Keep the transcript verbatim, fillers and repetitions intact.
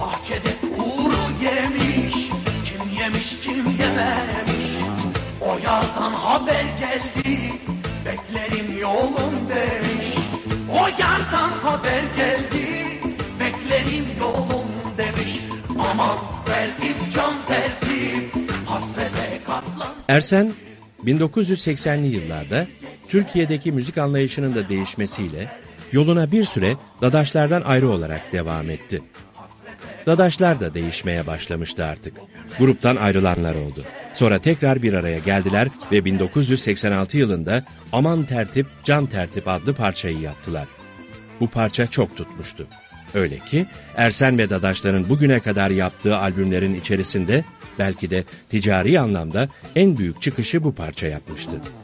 bahçede kuru yemiş, kim yemiş kim yememiş. O yardan haber geldi, beklerim yolum demiş. O yardan haber geldi, beklerim yolum demiş. Aman tertip can tertip, hasrete katlan. Ersen, bin dokuz yüz seksenli yıllarda Türkiye'deki müzik anlayışının da değişmesiyle yoluna bir süre Dadaşlardan ayrı olarak devam etti. Dadaşlar da değişmeye başlamıştı artık. Gruptan ayrılanlar oldu. Sonra tekrar bir araya geldiler ve bin dokuz yüz seksen altı yılında Aman Tertip, Can Tertip adlı parçayı yaptılar. Bu parça çok tutmuştu. Öyle ki Ersen ve Dadaşların bugüne kadar yaptığı albümlerin içerisinde belki de ticari anlamda en büyük çıkışı bu parça yapmıştı.